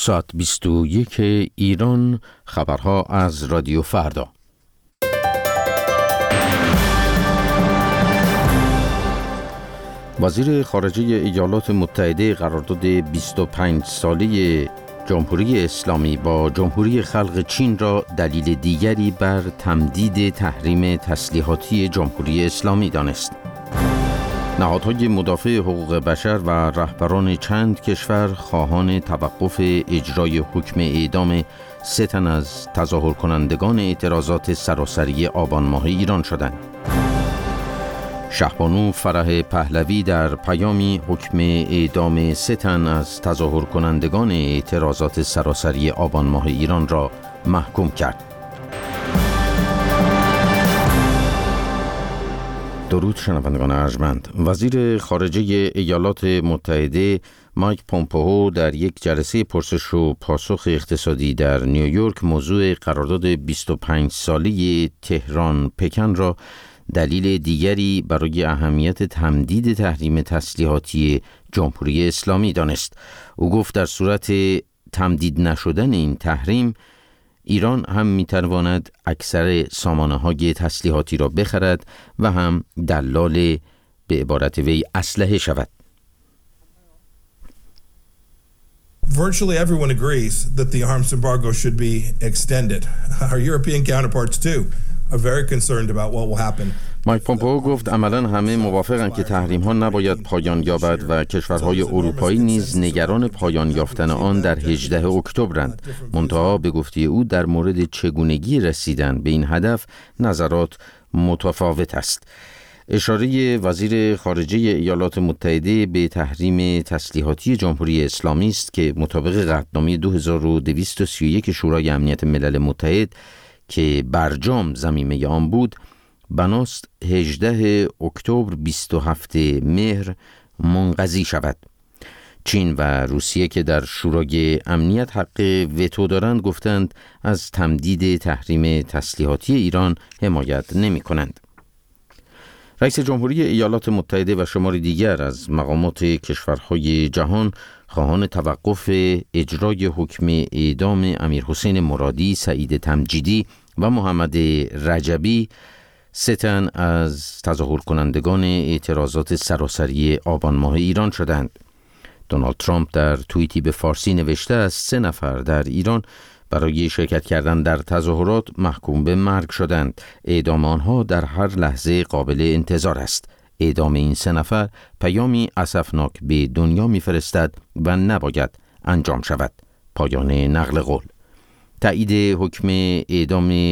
ساعت 21 ایران، خبرها از رادیو فردا. وزیر خارجه ایالات متحده قرارداد 25 ساله جمهوری اسلامی با جمهوری خلق چین را دلیل دیگری بر تمدید تحریم تسلیحاتی جمهوری اسلامی دانست. نهادهای مدافع حقوق بشر و رهبران چند کشور خواهان توقف اجرای حکم اعدام 3 تن از تظاهر کنندگان اعتراضات سراسری آبان ماه ایران شدند. شهبانو فرح پهلوی در پیامی حکم اعدام 3 تن از تظاهر کنندگان اعتراضات سراسری آبان ماه ایران را محکوم کرد. درود شنوندگان ارجمند. وزیر خارجه ایالات متحده مایک پومپئو در یک جلسه پرسش و پاسخ اقتصادی در نیویورک موضوع قرارداد 25 ساله تهران پکن را دلیل دیگری برای اهمیت تمدید تحریم تسلیحاتی جمهوری اسلامی دانست. او گفت در صورت تمدید نشدن این تحریم، ایران هم می‌تواند اکثر سامانه‌های تسلیحاتی را بخرد و هم دلال به عبارت وی اسلحه شود. Virtually everyone agrees that the arms embargo should be extended. Our European counterparts too are very concerned about what will happen. مایک پومپئو گفت عملاً همه موافقند که تحریم‌ها نباید پایان یابد و کشورهای اروپایی نیز نگران پایان یافتن آن در 18 اکتبرند. منتها به گفته او در مورد چگونگی رسیدن به این هدف نظرات متفاوت است. اشاره وزیر خارجه ایالات متحده به تحریم تسلیحاتی جمهوری اسلامی است که مطابق قطعنامه 2231 شورای امنیت ملل متحد که برجام ضمیمه آن بود، بناست 18 اکتبر 27 مهر منقضی شود. چین و روسیه که در شورای امنیت حق وتو دارند گفتند از تمدید تحریم تسلیحاتی ایران حمایت نمی کنند. رئیس جمهوری ایالات متحده و شماری دیگر از مقامات کشورهای جهان خواهان توقف اجرای حکم اعدام امیرحسین مرادی، سعید تمجیدی و محمد رجبی، 3 تن از تظاهر کنندگان اعتراضات سراسری آبان ماه ایران شدند. دونالد ترامپ در توییتی به فارسی نوشته است 3 نفر در ایران برای شرکت کردن در تظاهرات محکوم به مرگ شدند. اعدام آنها در هر لحظه قابل انتظار است. اعدام این 3 نفر پیامی اسفناک به دنیا می‌فرستد و نباید انجام شود. پایان نقل قول. تایید حکم اعدام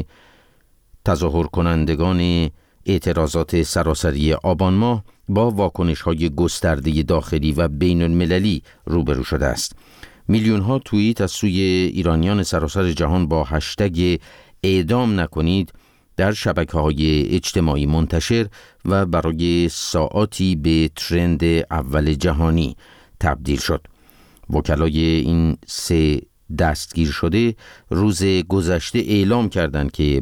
تظاهر کنندگان اعتراضات سراسری آبان ماه با واکنش‌های گسترده داخلی و بین المللی روبرو شده است. میلیون‌ها توییت از سوی ایرانیان سراسر جهان با هشتگ اعدام نکنید در شبکه‌های اجتماعی منتشر و برای ساعاتی به ترند اول جهانی تبدیل شد. وکلای این 3 دستگیر شده روز گذشته اعلام کردند که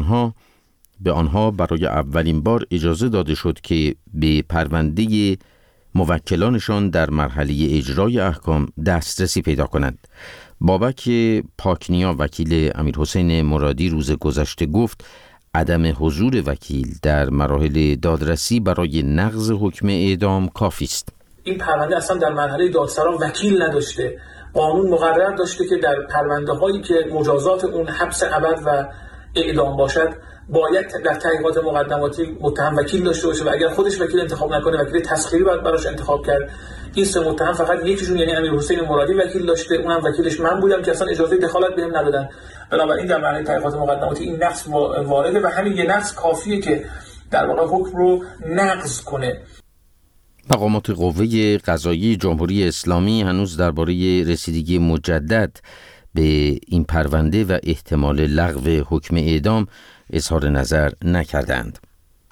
به آنها برای اولین بار اجازه داده شد که به پرونده موکلانشان در مرحله اجرای احکام دسترسی پیدا کنند. بابک پاکنیا وکیل امیرحسین مرادی روز گذشته گفت عدم حضور وکیل در مراحل دادرسی برای نقض حکم اعدام کافی است. این پرونده اصلا در مرحله دادسرا وکیل نداشته. قانون مقرر داشته که در پرونده هایی که مجازات اون حبس ابد و اعدام باشد باید در تحقیقات مقدماتی متهم وکیل داشته باشه و اگر خودش وکیل انتخاب نکنه وکیل تسخیری باید براش انتخاب کرد. این 3 متهم فقط یکیشون یعنی امیرحسین مرادی وکیل داشته، اونم وکیلش من بودم که اصلا اجازه دخالت بهم ندادن. بنابراین در مرحله تحقیقات مقدماتی این نقض وارده و همین یه نقض کافیه که در واقع حکم رو نقض کنه. مقامات قوه قضاییه جمهوری اسلامی هنوز درباره رسیدگی مجدد به این پرونده و احتمال لغو حکم اعدام اظهار نظر نکردند.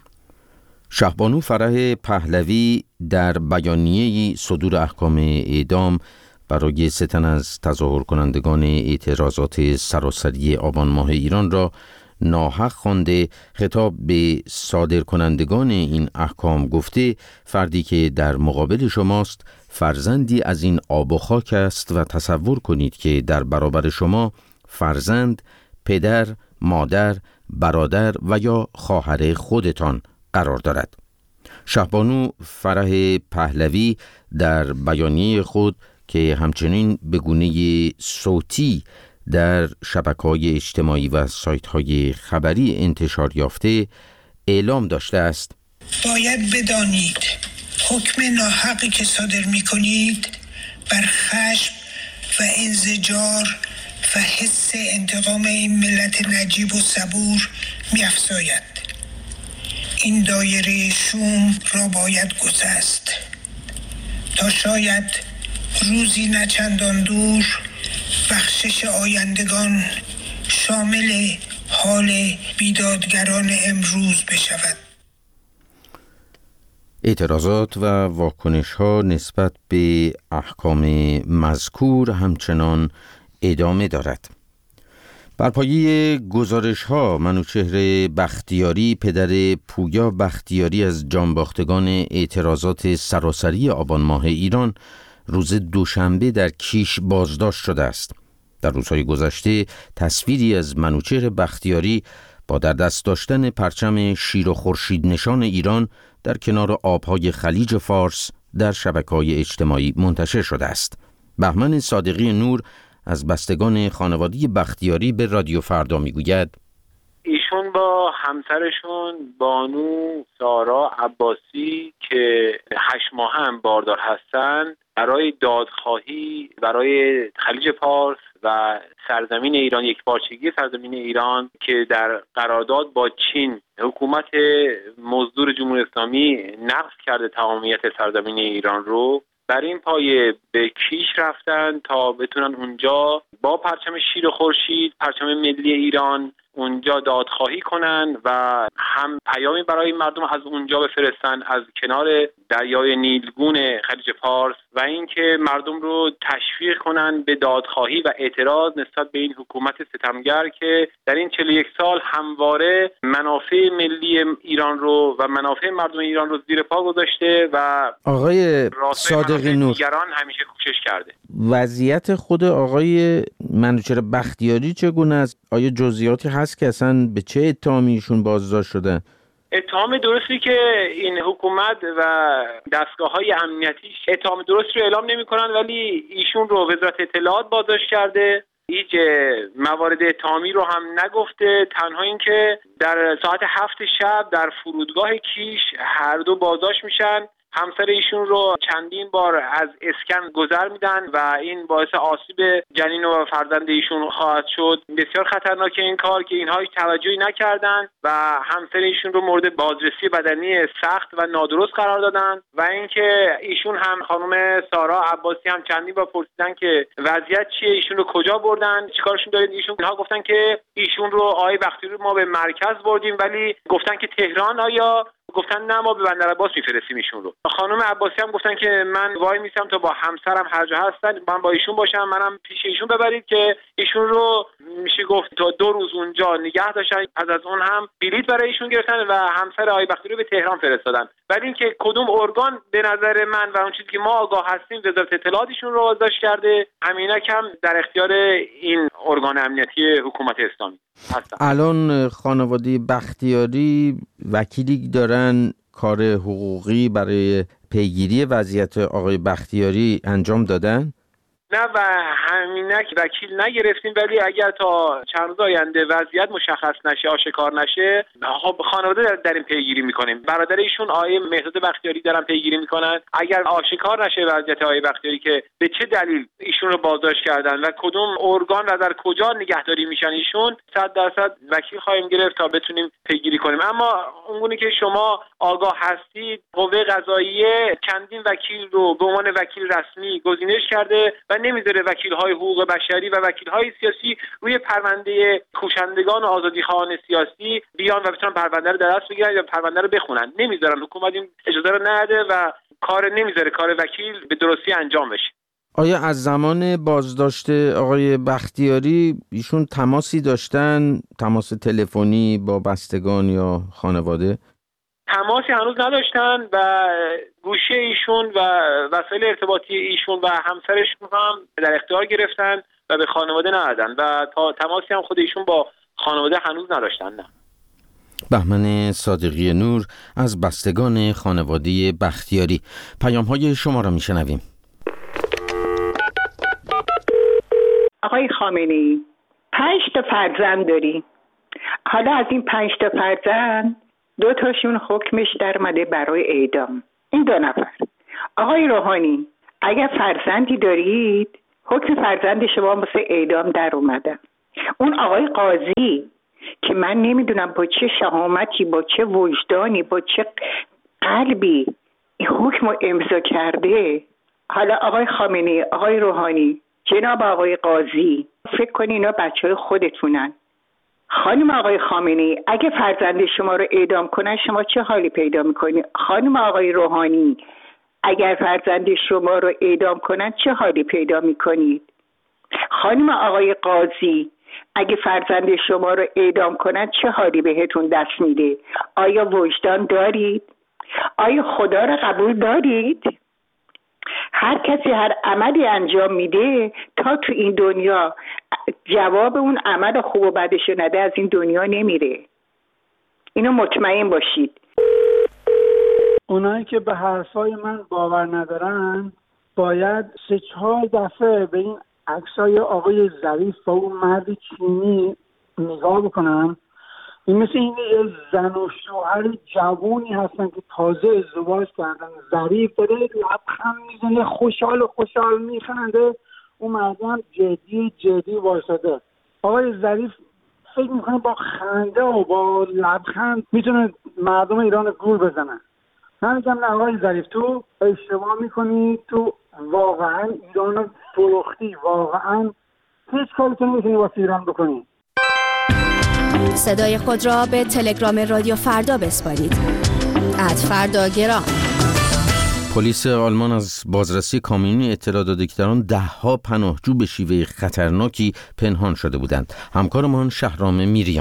شهبانو فرح پهلوی در بیانیه‌ای صدور احکام اعدام برای 3 تن از تظاهر کنندگان اعتراضات سراسری آبان ماه ایران را ناحق خوانده خطاب به صادرکنندگان این احکام گفته فردی که در مقابل شماست فرزندی از این آب و خاک است و تصور کنید که در برابر شما فرزند، پدر، مادر، برادر و یا خواهر خودتان قرار دارد. شهبانو فرح پهلوی در بیانیه خود که همچنین به گونه صوتی در شبکه‌های اجتماعی و سایت‌های خبری انتشار یافته اعلام داشته است: باید بدانید حکم ناحقی که صادر می‌کنید بر خشم و انزجار و حس انتقام این ملت نجیب و صبور می‌افزاید. این دایره شوم را باید گسست تا شاید روزی نچندان دور بخشش آیندگان شامل حال بیدادگران امروز بشود. اعتراضات و واکنش‌ها نسبت به احکام مذکور همچنان ادامه دارد. بر پایه گزارش‌ها منوچهر بختیاری، پدر پویا بختیاری از جانباختگان اعتراضات سراسری آبان ماه ایران، روز دوشنبه در کیش بازداشت شده است. در روزهای گذشته تصویری از منوچهر بختیاری با در دست داشتن پرچم شیر و خورشید نشان ایران در کنار آبهای خلیج فارس در شبکه‌های اجتماعی منتشر شده است. بهمن صادقی نور از بستگان خانواده بختیاری به رادیو فردا میگوید: ایشون با همسرشون بانو سارا عباسی که 8 ماه هم باردار هستن برای دادخواهی برای خلیج فارس و سرزمین ایران، یکپارچگی سرزمین ایران که در قرارداد با چین حکومت مزدور جمهوری اسلامی نقض کرده تمامیت سرزمین ایران رو، بر این پایه به کیش رفتن تا بتونن اونجا با پرچم شیر و خورشید، پرچم ملی ایران، اونجا دادخواهی کنن و هم پیامی برای مردم از اونجا بفرستن از کنار دریای نیلگون خلیج فارس و اینکه مردم رو تشویق کنن به دادخواهی و اعتراض نسبت به این حکومت ستمگر که در این 41 سال همواره منافع ملی ایران رو و منافع مردم ایران رو زیر پا گذاشته و آقای صادقی نور دیگران همیشه کوشش کرده. وضعیت خود آقای منوچهر بختیاری چگونه است؟ آیا جزئیاتی هست که اصلا به چه اتهامی ایشون بازداشت شده؟ اتهام درستی که این حکومت و دستگاه‌های امنیتی اتهام درست رو اعلام نمی‌کنن، ولی ایشون رو وزارت اطلاعات بازداشت کرده. هیچ موارد اتهامی رو هم نگفته، تنها این که در ساعت 7 شب در فرودگاه کیش هر دو بازداشت میشن. همسر ایشون رو چندین بار از اسکن گذر میدن و این باعث آسیب جنین و فرزند ایشون خواهد شد. بسیار خطرناکه این کار که اینها هیچ توجهی نکردن و همسر ایشون رو مورد بازرسی بدنی سخت و نادرست قرار دادن و اینکه ایشون هم خانم سارا عباسی هم چندین بار پرسیدن که وضعیت چیه، ایشون رو کجا بردن، چیکارشون دارید. اینها گفتن که ایشون رو آقای بختیاری ما به مرکز بردیم، ولی گفتن که تهران. آیا گفتن نه ما به بندر عباس میفرستیم ایشون رو. خانم عباسی هم گفتن که من وای میسم تا با همسرم هر جا هستن من با ایشون باشم، منم پیش ایشون ببرید که ایشون رو میشه گفت تا 2 روز اونجا نگه داشتن. از اون هم بلیط برای ایشون گرفتن و همسر آقای بختیاری رو به تهران فرستادن. ولی اینکه کدوم ارگان به نظر من و اون چیزی که ما آگاه هستیم وزارت اطلاعات ایشون رو بازداشت کرده، همینک هم در اختیار این ارگان امنیتی حکومت اسلامی هستن. الان خانواده بختیاری وکیلی دارن کار حقوقی برای پیگیری وضعیت آقای بختیاری انجام دادن؟ نه و همینک وکیل نگرفتیم، ولی اگر تا چند روز آینده وضعیت مشخص نشه، آشکار نشه، خانواده در این پیگیری میکنیم. برادر ایشون آقای مهداد بختیاری دارن پیگیری میکنن. اگر آشکار نشه وضعیت آقای بختیاری که به چه دلیل ایشون رو بازداشت کردن و کدوم ارگان و در کجا نگهداری میشن ایشون، 100% وکیل خواهیم گرفت تا بتونیم پیگیری کنیم. اما اونگونه که شما آگاه هستید، قوه قضاییه چندین وکیل رو به عنوان وکیل رسمی گزینش کرده و نمیذاره وکیل‌های حقوق بشری و وکیل‌های سیاسی روی پرونده کوشندگان و آزادیخواهان سیاسی بیان و بتونن پرونده رو در دست بگیرن یا پرونده رو بخونن. نمیذارن، حکومت این اجازه رو نده و نمیذاره کار وکیل به درستی انجام بشه. آیا از زمان بازداشت آقای بختیاری ایشون تماسی داشتن، تماس تلفنی با بستگان یا خانواده؟ تماسی هنوز نداشتن و گوشی ایشون و وسایل ارتباطی ایشون و همسرشون هم در اختیار گرفتن و به خانواده ندادن و تا تماسی هم خود ایشون با خانواده هنوز نداشتن. نه. بهمن صادقی نور از بستگان خانواده بختیاری. پیام‌های شما را میشنویم. آقای خامنه‌ای 5 تا فرزند داری. حالا از این 5 تا فرزند 2 تاشون حکمش در اومده برای اعدام. این 2 نفر. آقای روحانی اگر فرزندی دارید حکم فرزند شما واسه اعدام در اومده. اون آقای قاضی که من نمیدونم با چه شهامتی، با چه وجدانی، با چه قلبی این حکم رو امضا کرده. حالا آقای خامنه‌ای، آقای روحانی، جناب آقای قاضی، فکر کنین اینا بچهای خودتونن. خانم آقای خامنه‌ای اگه فرزند شما رو اعدام کنن شما چه حالی پیدا میکنید؟ خانم آقای روحانی اگر فرزند شما رو اعدام کنن چه حالی پیدا میکنید؟ خانم آقای قاضی اگه فرزند شما رو اعدام کنن چه حالی بهتون دست میده؟ آیا وجدان دارید؟ آیا خدا رو قبول دارید؟ هر کسی هر عملی انجام میده تا تو این دنیا جواب اون عمل خوب و بدش نده از این دنیا نمیره. اینو مطمئن باشید. اونایی که به حرفای من باور ندارن باید 3-4 دفعه به این عکسای آقای ظریف با اون مرد چینی نگاه بکنن. این مثل این زن و شوهر جوونی هستن که تازه ازدواج کردن. ظریف داره لبخند میزنه، خوشحال میخنده، اون مردم جدی وایساده. آقای ظریف فکر میکنه با خنده و با لبخند میتونه مردم ایران گول بزنن. من میگم نه آقای ظریف تو اشتباه میکنی، تو واقعا ایران فروختی، واقعا هیچ کاری تو نمیتونی واسه ایران بکنی. صدای خود را به تلگرام رادیو فردا بسپارید. @فرداگرام. پلیس آلمان از بازرسی کامیونی اطلاع داده که در آن 10 پناهجو به شیوه خطرناکی پنهان شده بودند. همکارمان شهرام میریان.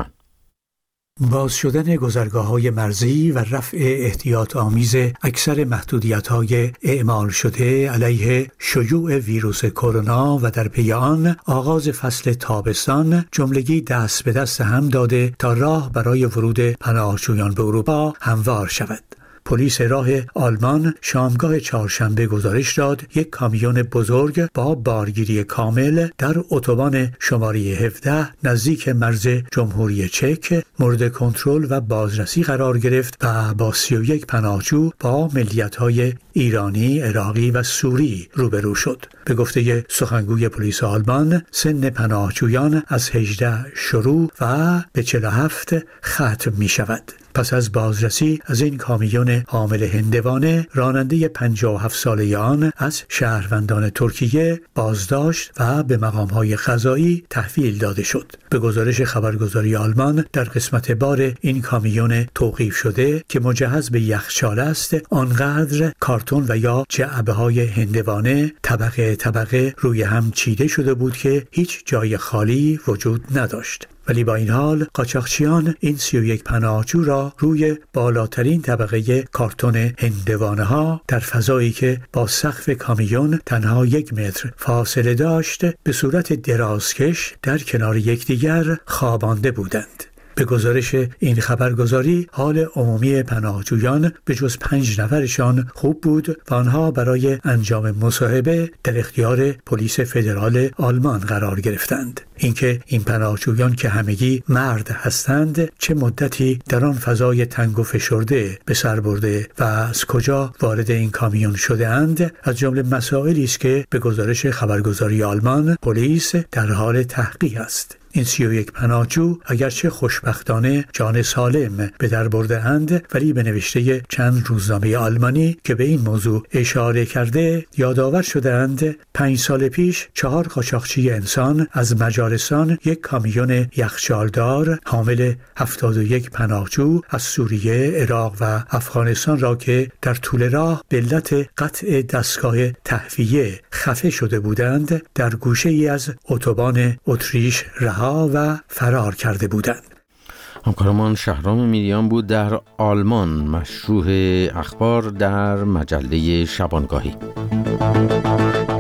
باز شدن گذرگاه‌های مرزی و رفع احتیاط آمیز اکثر محدودیت‌های اعمال شده علیه شیوع ویروس کرونا و در پی آن آغاز فصل تابستان جملگی دست به دست هم داده تا راه برای ورود پناهجویان به اروپا هموار شود. پلیس راه آلمان شامگاه چهارشنبه گزارش داد یک کامیون بزرگ با بارگیری کامل در اتوبان شماره 17 نزدیک مرز جمهوری چک مورد کنترل و بازرسی قرار گرفت و با 31 پناهجو با ملیت‌های ایرانی، عراقی و سوری روبرو شد. به گفته سخنگوی پلیس آلمان سن پناهجویان از 18 شروع و به 47 ختم می شود. پس از بازرسی از این کامیون حامل هندوانه راننده 57 ساله آن از شهروندان ترکیه بازداشت و به مقام‌های قضایی تحویل داده شد. به گزارش خبرگزاری آلمان در قسمت بار این کامیون توقیف شده که مجهز به یخچال است آنقدر کارتون و یا جعبه‌های هندوانه طبقه روی هم چیده شده بود که هیچ جای خالی وجود نداشت. ولی با این حال قاچاقچیان این 31 پناهجو را روی بالاترین طبقه کارتون هندوانه ها در فضایی که با سقف کامیون تنها 1 متر فاصله داشت به صورت درازکش در کنار یکدیگر خوابانده بودند. به گزارش این خبرگزاری حال عمومی پناهجویان به جز 5 نفرشان خوب بود و آنها برای انجام مصاحبه در اختیار پلیس فدرال آلمان قرار گرفتند. اینکه این پناهجویان که همگی مرد هستند چه مدتی در آن فضای تنگ و فشرده به سر برده و از کجا وارد این کامیون شده اند از جمله مسائلی است که به گزارش خبرگزاری آلمان پلیس در حال تحقیق است. این 31 پناهجو اگرچه خوشبختانه جان سالم به در برده‌اند، ولی به نوشته چند روزنامه آلمانی که به این موضوع اشاره کرده یادآور شدند 5 سال پیش 4 قاچاقچی انسان از مجارستان یک کامیون یخچالدار حامل 71 پناهجو از سوریه، عراق و افغانستان را که در طول راه به علت قطع دستگاه تهویه خفه شده بودند در گوشه‌ای از اتوبان اتریش رها و فرار کرده بودند. همکارمان شهرام میریان بود در آلمان، مشروح اخبار در مجله شبانگاهی.